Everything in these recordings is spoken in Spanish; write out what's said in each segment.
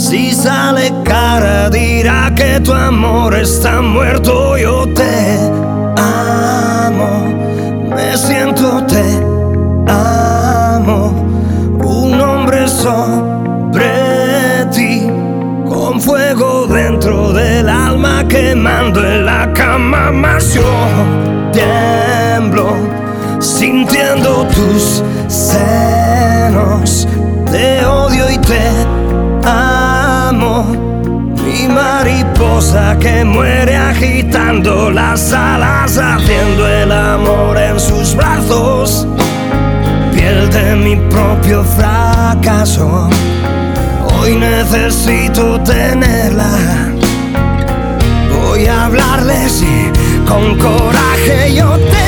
Si sale cara dirá que tu amor está muerto. Yo te amo, me siento te amo. Un hombre sobre ti, con fuego dentro del alma, quemando en la cama. Más yo tiemblo sintiendo tus senos. Te odio y te amo, mi mariposa que muere agitando las alas, haciendo el amor en sus brazos. Piel de mi propio fracaso, hoy necesito tenerla. Voy a hablarle, sí, con coraje. Yo te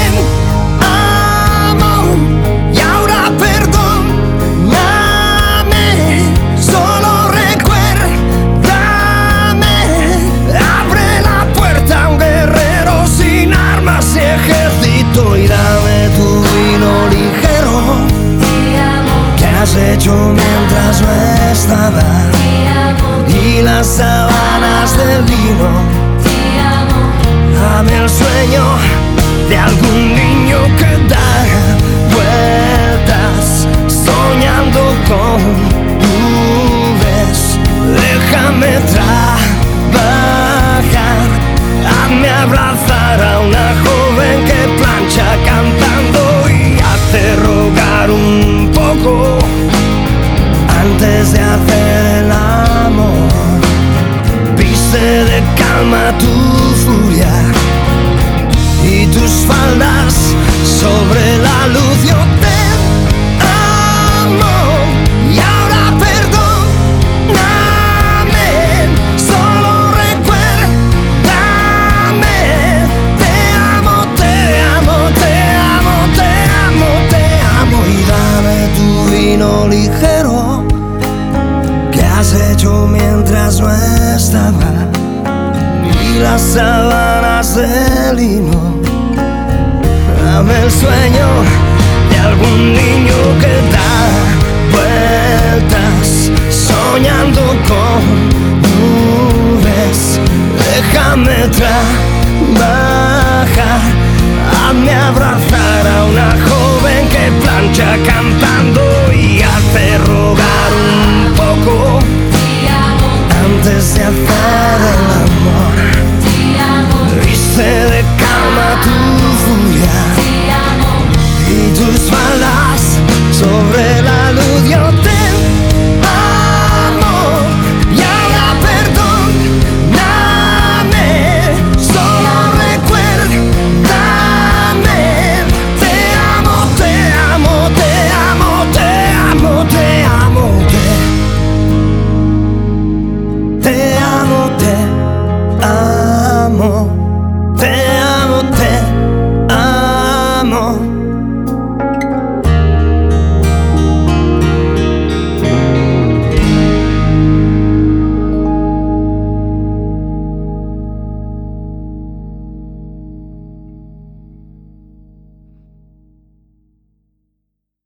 amo y ahora perdóname. Solo recuérdame. Abre la puerta a un guerrero sin armas y ejército, y dame tu vino ligero. ¿Qué has hecho mientras no estaba? Y las sábanas del vino. Dame el sueño de algún niño que da vueltas soñando con nubes. Déjame trabajar, hazme abrazar a una joven que plancha cantando y hace rogar un poco antes de hacer el amor. Viste de calma tu furia y tus faldas sobre la luz. Yo te amo y ahora perdóname. Solo recuérdame. Te amo, te amo, te amo, te amo, te amo. Y dame tu vino ligero. ¿Qué has hecho mientras no estaba? Y las sábanas de lino. Dame el sueño de algún niño que da vueltas soñando con nubes. Déjame trabajar, hazme abrazar a una joven que plancha.